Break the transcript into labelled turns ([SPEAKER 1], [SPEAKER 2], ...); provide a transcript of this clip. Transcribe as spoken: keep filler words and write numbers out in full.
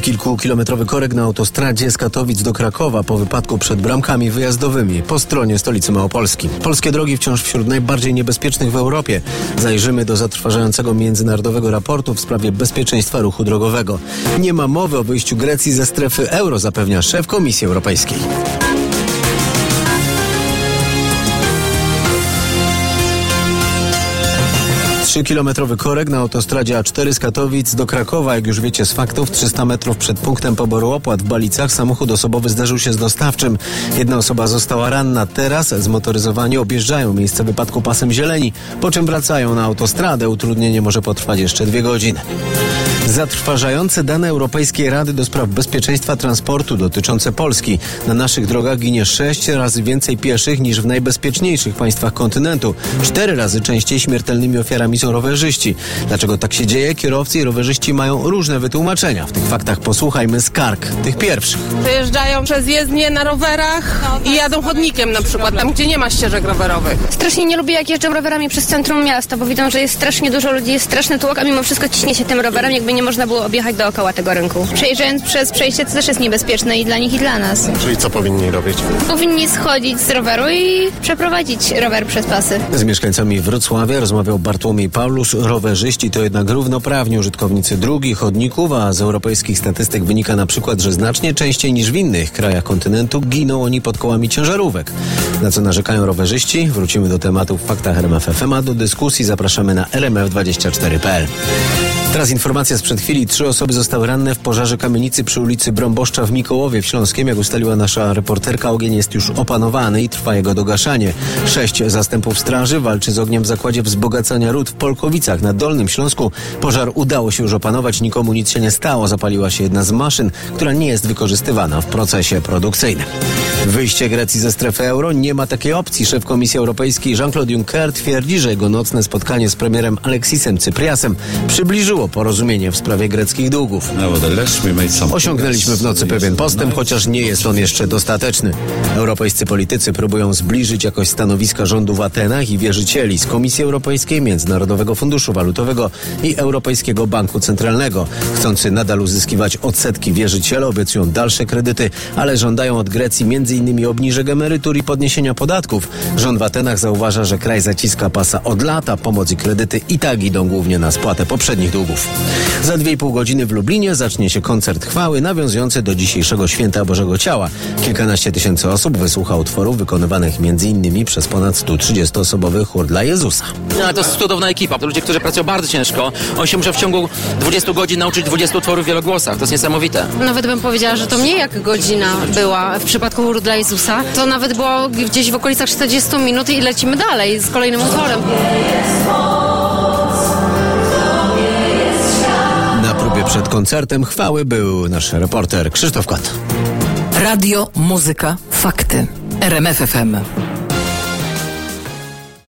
[SPEAKER 1] Kilkukilometrowy korek na autostradzie z Katowic do Krakowa po wypadku przed bramkami wyjazdowymi po stronie stolicy Małopolski. Polskie drogi wciąż wśród najbardziej niebezpiecznych w Europie. Zajrzymy do zatrważającego międzynarodowego raportu w sprawie bezpieczeństwa ruchu drogowego. Nie ma mowy o wyjściu Grecji ze strefy euro, zapewnia szef Komisji Europejskiej. Trzykilometrowy korek na autostradzie A cztery z Katowic do Krakowa. Jak już wiecie z faktów, trzysta metrów przed punktem poboru opłat w Balicach samochód osobowy zderzył się z dostawczym. Jedna osoba została ranna. Teraz zmotoryzowani objeżdżają miejsce wypadku pasem zieleni, po czym wracają na autostradę. Utrudnienie może potrwać jeszcze dwie godziny. Zatrważające dane Europejskiej Rady do spraw bezpieczeństwa transportu dotyczące Polski. Na naszych drogach ginie sześć razy więcej pieszych niż w najbezpieczniejszych państwach kontynentu. Cztery razy częściej śmiertelnymi ofiarami są rowerzyści. Dlaczego tak się dzieje? Kierowcy i rowerzyści mają różne wytłumaczenia. W tych faktach posłuchajmy skarg tych pierwszych.
[SPEAKER 2] Przejeżdżają przez jezdnię na rowerach i jadą chodnikiem na przykład, tam gdzie nie ma ścieżek rowerowych.
[SPEAKER 3] Strasznie nie lubię, jak jeżdżą rowerami przez centrum miasta, bo widzą, że jest strasznie dużo ludzi, jest straszny tłok, a mimo wszystko ciśnie się tym rowerem, jakby nie można było objechać dookoła tego rynku. Przejeżdżając przez przejście, to też jest niebezpieczne i dla nich, i dla nas.
[SPEAKER 4] Czyli co powinni robić?
[SPEAKER 3] Powinni schodzić z roweru i przeprowadzić rower przez pasy.
[SPEAKER 1] Z mieszkańcami Wrocławia rozmawiał Bartłomiej Paulus. Rowerzyści to jednak równoprawni użytkownicy dróg i chodników, a z europejskich statystyk wynika na przykład, że znacznie częściej niż w innych krajach kontynentu giną oni pod kołami ciężarówek. Na co narzekają rowerzyści? Wrócimy do tematu w faktach R M F F M, a do dyskusji zapraszamy na r m f dwadzieścia cztery kropka p l. Teraz informacja sprzed chwili. Trzy osoby zostały ranne w pożarze kamienicy przy ulicy Brąboszcza w Mikołowie w Śląskiem. Jak ustaliła nasza reporterka, ogień jest już opanowany i trwa jego dogaszanie. Sześć zastępów straży walczy z ogniem w zakładzie wzbogacania ród w Polkowicach na Dolnym Śląsku. Pożar udało się już opanować, nikomu nic się nie stało. Zapaliła się jedna z maszyn, która nie jest wykorzystywana w procesie produkcyjnym. Wyjście Grecji ze strefy euro? Nie ma takiej opcji. Szef Komisji Europejskiej Jean-Claude Juncker twierdzi, że jego nocne spotkanie z premierem Alexisem Cypriasem przybliżyło porozumienie w sprawie greckich długów. Osiągnęliśmy w nocy pewien postęp, chociaż nie jest on jeszcze dostateczny. Europejscy politycy próbują zbliżyć jakoś stanowiska rządu w Atenach i wierzycieli z Komisji Europejskiej, Międzynarodowego Funduszu Walutowego i Europejskiego Banku Centralnego. Chcący nadal uzyskiwać odsetki, wierzyciele obiecują dalsze kredyty, ale żądają od Grecji m.in. obniżek emerytur i podniesienia podatków. Rząd w Atenach zauważa, że kraj zaciska pasa od lata. Pomoc i kredyty i tak idą głównie na spłatę poprzednich długów. Za dwie i pół godziny w Lublinie zacznie się koncert chwały nawiązujący do dzisiejszego Święta Bożego Ciała. Kilkanaście tysięcy osób wysłucha utworów wykonywanych m.in. przez ponad sto trzydziestoosobowy chór dla Jezusa.
[SPEAKER 5] No, to jest cudowna ekipa. To ludzie, którzy pracują bardzo ciężko. Oni się muszą w ciągu dwudziestu godzin nauczyć dwudziestu utworów w wielogłosach. To jest niesamowite.
[SPEAKER 6] Nawet bym powiedziała, że to mniej jak godzina była w przypadku chóru dla Jezusa. To nawet było gdzieś w okolicach czterdziestu minut i lecimy dalej z kolejnym utworem.
[SPEAKER 1] Na próbie przed koncertem chwały był nasz reporter Krzysztof Kot.
[SPEAKER 7] Radio, muzyka, fakty. R M F F M.